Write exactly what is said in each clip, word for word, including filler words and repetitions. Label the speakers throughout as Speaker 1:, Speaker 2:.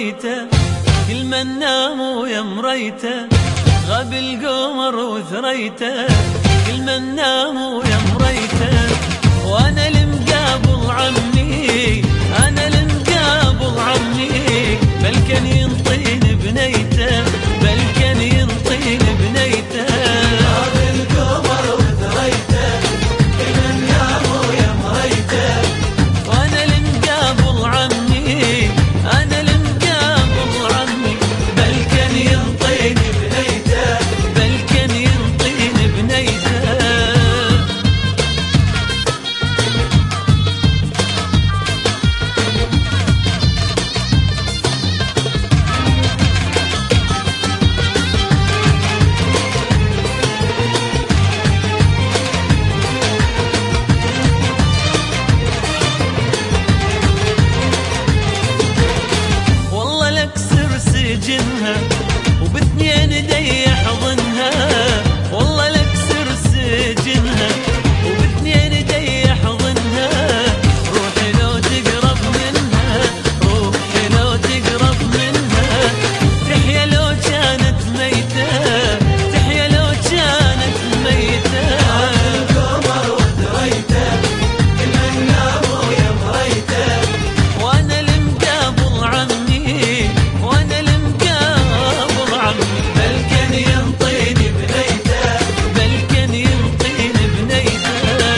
Speaker 1: مريته كل من نام ويا مريته غاب القمر وثريته كل من نام ويا مريته وانا المقابل عمي انا المقابل عمي بل كان ينطين بنيته بل كان ينطين بنيته غاب القمر وثريته كل من نام ويا مريته وانا المقابل عمي انا المقابل عمي بل كان ينطين بنيته بل كان ينطين بنيته سجنها وباثنين ايدي احضنها والله لكسر سجنها وباثنين ايدي احضنها روحي لو تقرب منها روحي لو تقرب منها تحيا لو كانت ميتة تحيا لو كانت ميتة القمر وثريته كل من نام ويا مريته وانا المقابل عمي بل كان ينطين بنيته بل كان ينطين بنيته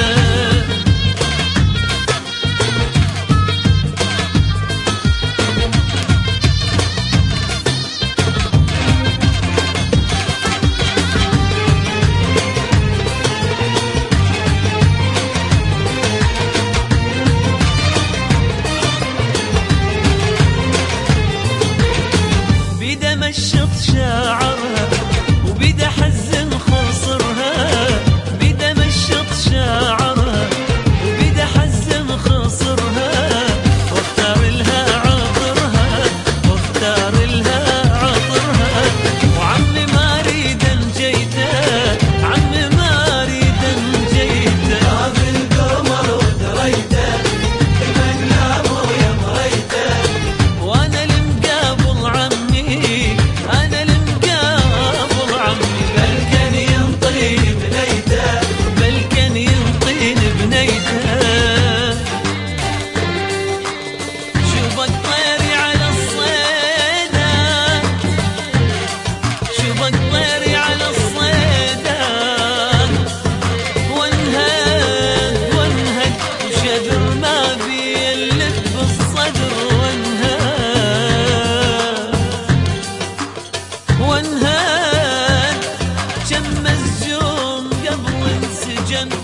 Speaker 1: بيده مشط شعرها وبيده حزن خصرها بيده مشط شعرها وبيده حزن خصرها واختار لها عطرها واختار لها عطرها وعمي ما اريد ان جيته عمي ما اريد ان جيته غاب القمر وثريته كل من نام ويا مريته وانا المقابل عمي أنا المقابل عمي بل كان ينطين بنيته بل كان ينطين بنيته شوفك طيري على الصيدة شوفك طيري على الصيدة وانهد وانهد وشذر ما بيلف بالصدر وانهد وانهد شم الزوم قبل انسجن